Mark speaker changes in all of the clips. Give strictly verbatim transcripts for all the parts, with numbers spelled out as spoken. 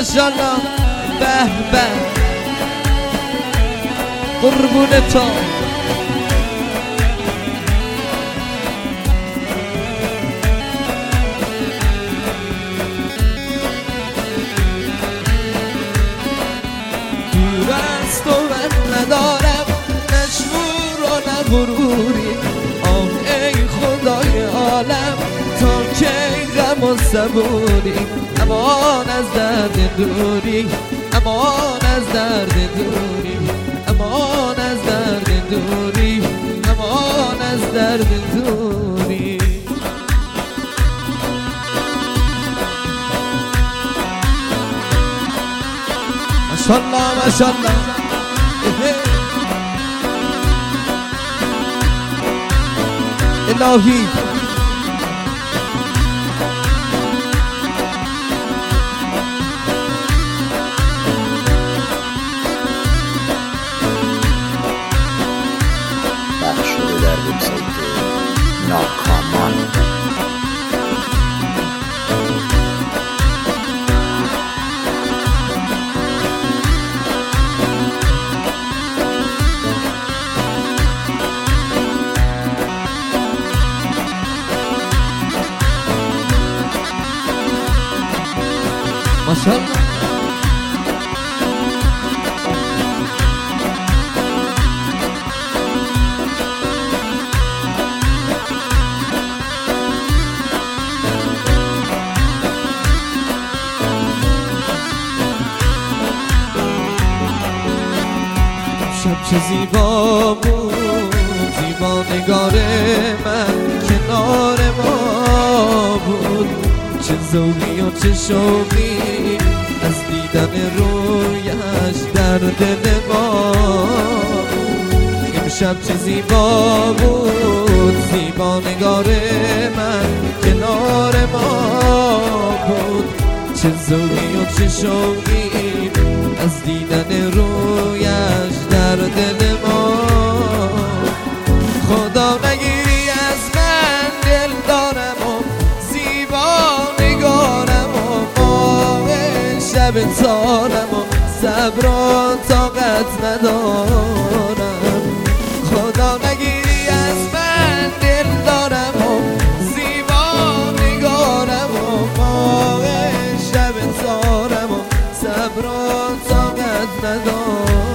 Speaker 1: ماشاءالله به به قربون تو دور از تو من ندارم نشور و نغروری آه ای خدای عالم تا کی غم و صبوری امان از درد دوری امان از درد دوری امان از درد دوری امان از درد دوری ماشاءالله ماشاءالله الهی
Speaker 2: شده در وبسایت ناکامان.
Speaker 1: ماشاءالله شب چه زیبا بود زیبا نگار من کنار ما بود چه ذوقی و چه شوقی از دیدن رویش در دل ما امشب چه زیبا بود زیبا نگار من کنار ما بود چه ذوقی و چه شوقی از دیدن رویش در دل ما خدا نگیری از من دل دارم و زیبا نگارم و ماه شب تارم و صبر و طاقت ندارم خدا نگیری از من دل دارم و زیبا نگارم و ماه شب تارم و صبر و طاقت ندارم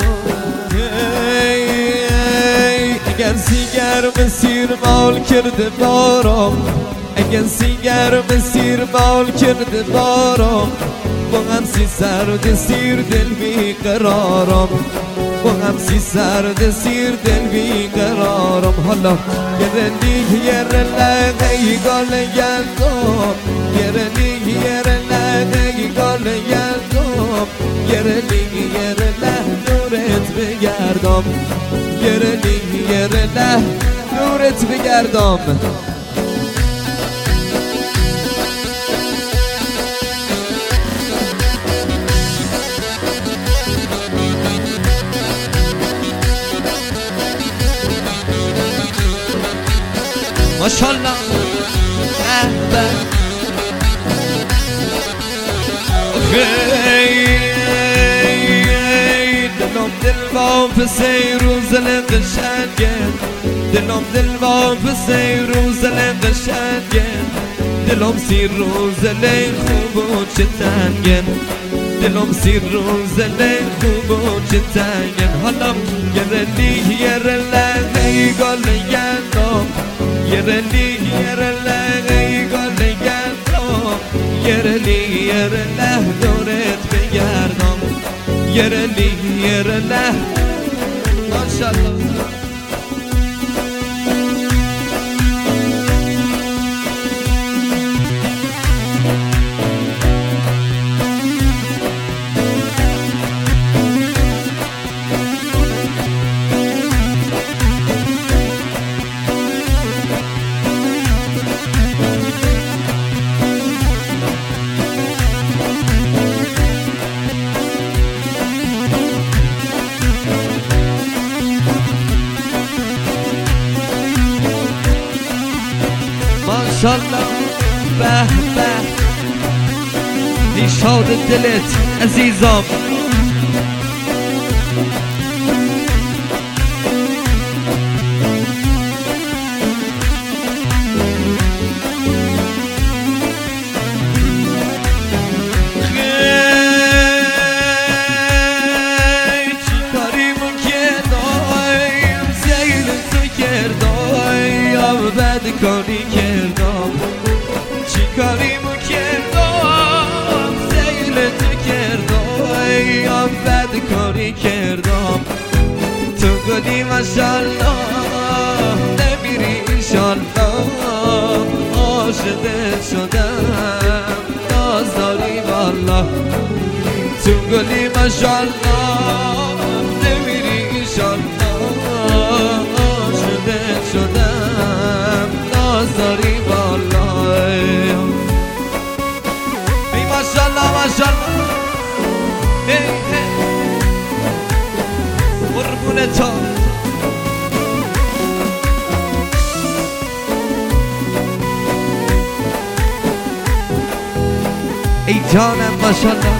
Speaker 1: اگر سیگر به سیر مال کرده بارم اگر سیگر به سیر مال کرده بارم با هم سی سرد سیر دل بی قرارم با هم سی سرد سیر دل بی قرارم حالا گرلی گرله ای گال گلدم گرلی گرله ای گال گلدم گرلی گرله دورت بگردم گرلی گرله دورت بگردم ماشاءالله دلم دل با پسی روز قشنگه دلم دل با پسی روز قشنگه دلم سی روز لی خوب و چه تنگه دلم سی روز لی خوب و چه تنگه حالا گرلی گرله ای گل گندم گرلی گرله ای گل گندم گرلی گرله دورت بگردم گرلی گرله ماشاءالله ماشاءالله به به ای شاد دلت عزیزم
Speaker 3: کاری کردم چی کاریمو کردم سیل تو کردم یا بد کاری کردم تو گلی ماشالله نمیری انشالله عاشقت شدم ناز داری والله تو گلی ماشالله نمیری انشالله عاشقت شدم نازاری والله ای ماشالله ماشالله ای ای قربون تو ای جانم ماشالله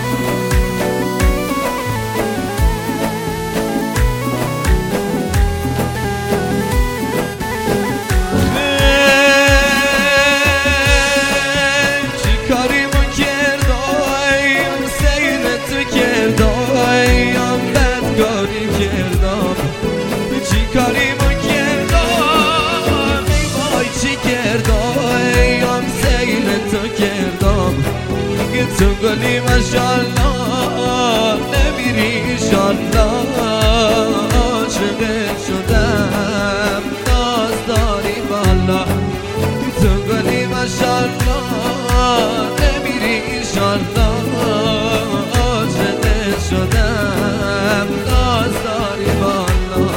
Speaker 3: تو گلی ماشالله نمیری انشالله عاشقت شدم ناز داری والا تو گلی ماشالله نمیری انشالله عاشقت شدم ناز داری والا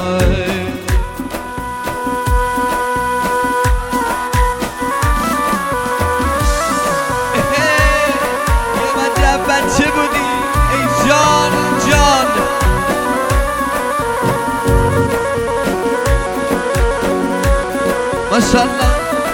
Speaker 3: بچه بودی ای جان جان ماشالله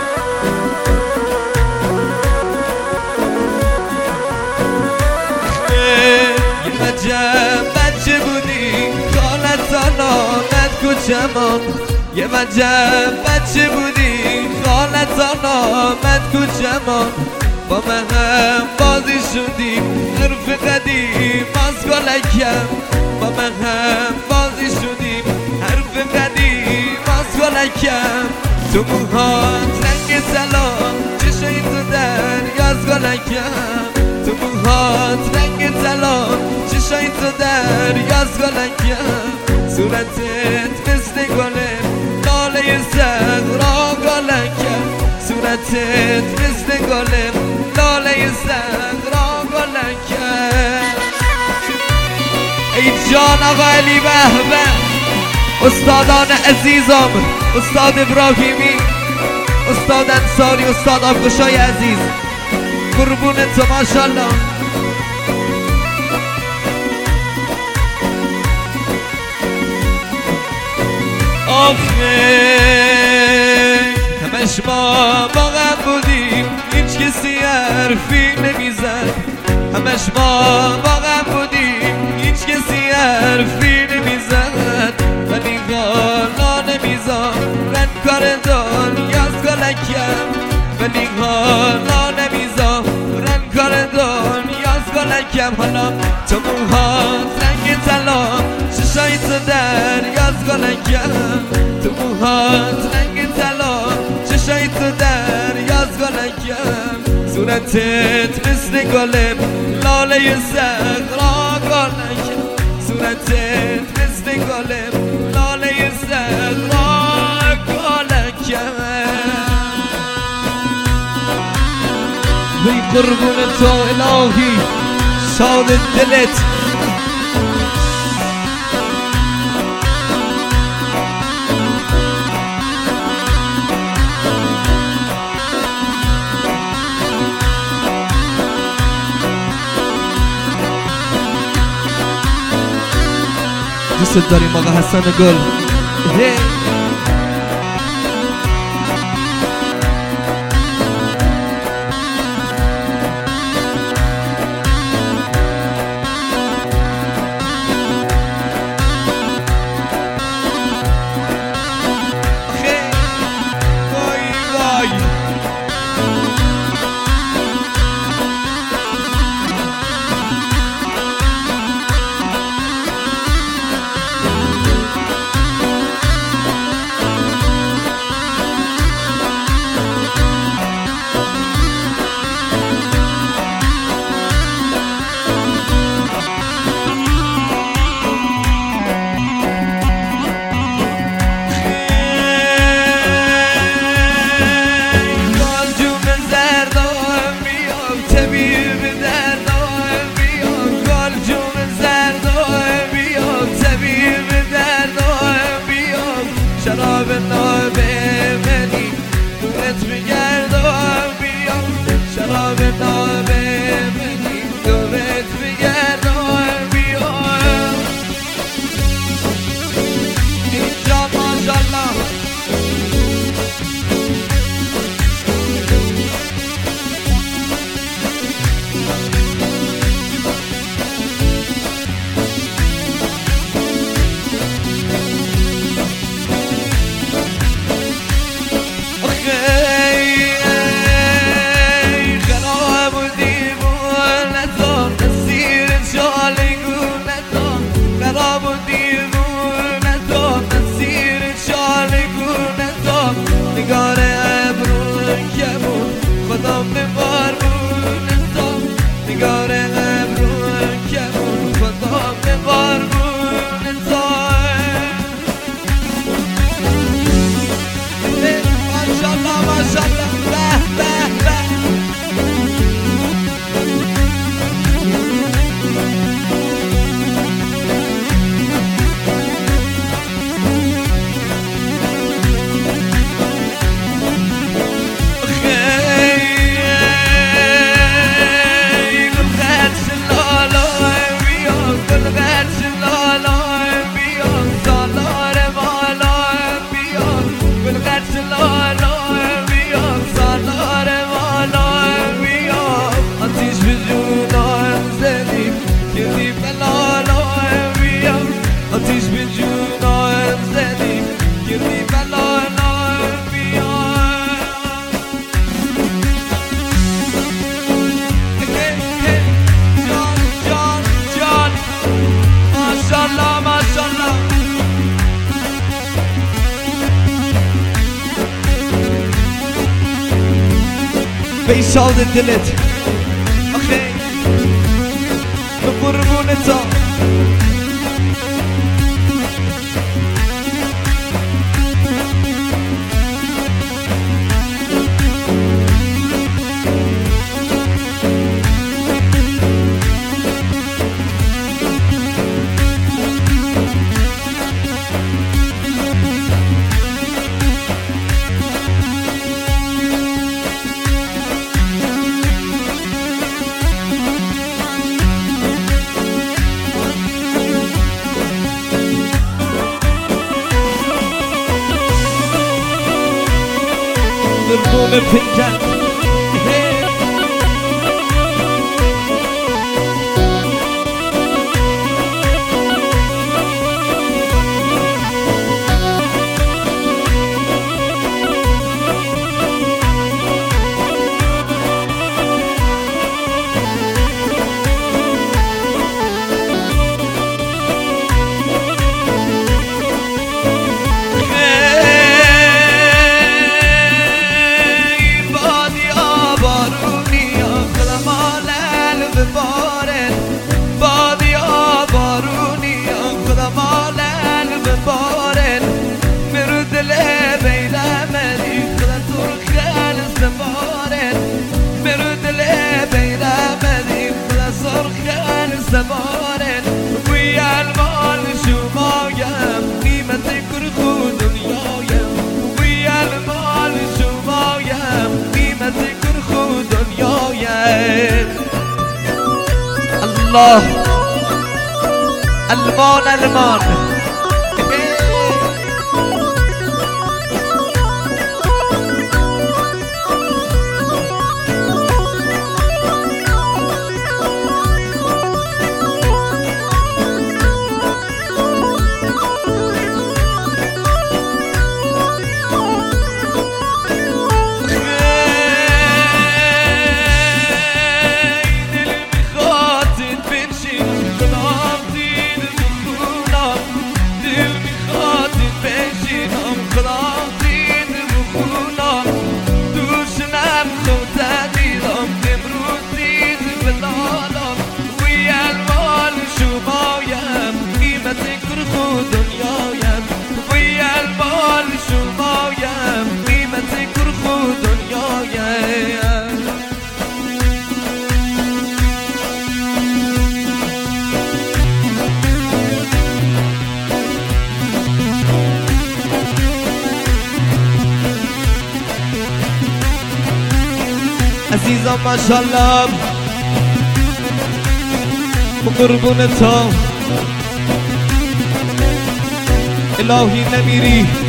Speaker 3: یه عجب بچه بودی خالت آنامد کوچمان یه عجب بچه بودی خالت آنامد کوچمان با من هم بازی شدیم حرف قدیم از گلکم با من هم بازی شدیم حرف قدیم از گلکم تو موهات رنگ طلا چشای تو دریا از گلکم تو موهات رنگ طلا چشای تو دریا از گلکم صورتت مثل گله لاله زهرا گلکم صورتت مثل گله لاله زهرا گلکم ای جان آقا علی بهبه استادان عزیزم استاد ابراهیمی استاد انصاری استاد آبگشای عزیز قربون تو ماشالله آخه همش ما با غم بودیم هیچ کسی حرفی نمیزد همش ما با غم بودیم هیچ کسی حرفی نمیزد ولی حالا نمیذارن کار دنیاز گلکم ولی حالا نمیذارن کار دنیاز گلکم حالا تو موهات رنگ طلا چشای تو دریاز گلکم تو موهات رنگ طلا چشای تو دریاز گلکم صورتت مثل گل لاله زهرا گلکم صورتت مثل گل لاله زهرا گلکم وی قربون تو الهی شاد دلت دوست داریم آقا حسن گل به شاد دلت آخه به قربونتا قربون فنجان زبانه ويا المال شمايم قيمتك رخو دنيايم ويا المال شمايم قيمتك رخو دنيايم الله المان المان عزیزم ماشاءالله قربونتا الهی نمیری